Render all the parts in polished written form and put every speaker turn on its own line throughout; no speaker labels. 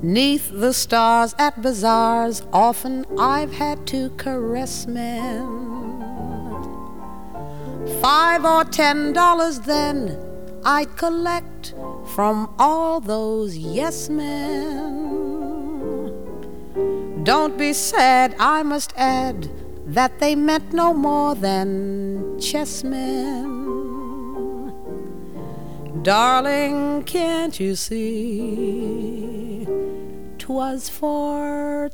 'Neath the stars at bazaars, often I've had to caress men. $5 or $10 then I'd collect from all those yes men. Don't be sad, I must add that they meant no more than chessmen. Darling, can't you see 'twas for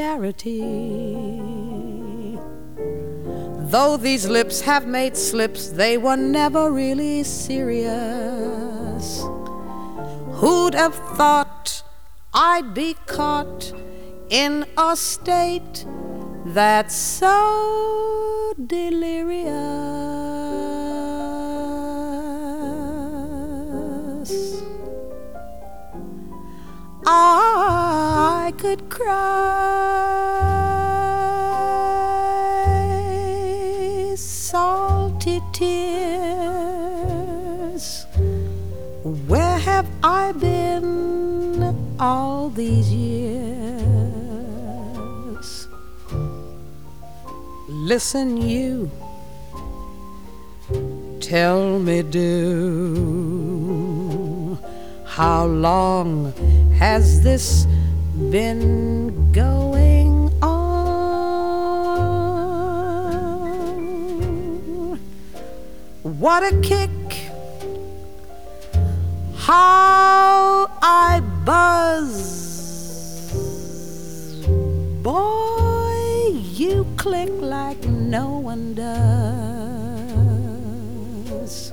charity? Though these lips have made slips, they were never really serious. Who'd have thought I'd be caught in a state that's so delirious? I could cry salty tears. Where have I been all these years? Listen, you, tell me, do, how long has this been going on? What a kick! How I buzz! Boy, you click like no one does.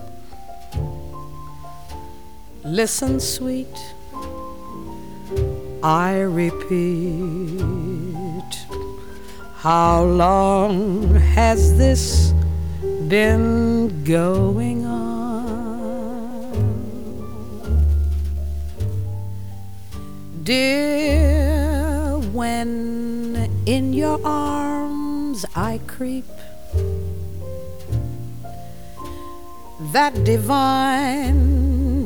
Listen, sweet, I repeat, how long has this been going on? Dear, when in your arms I creep, that divine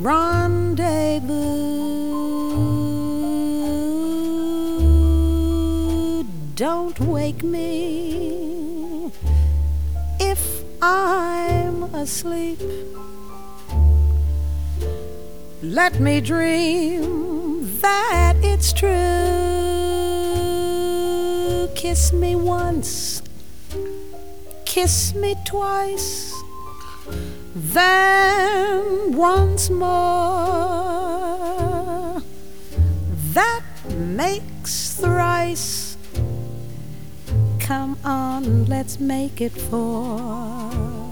rendezvous, don't wake me if I'm asleep. Let me dream that it's true. Kiss me once, kiss me twice, then once more. That makes thrice. Come on, let's make it 4.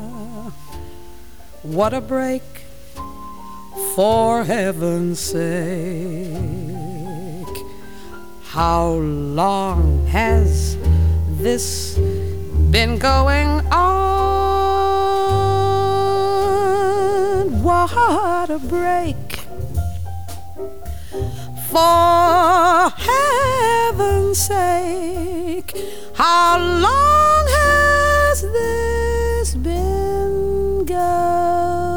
What a break, for heaven's sake. How long has this been going on? What a break, for heaven's sake. How long has this been going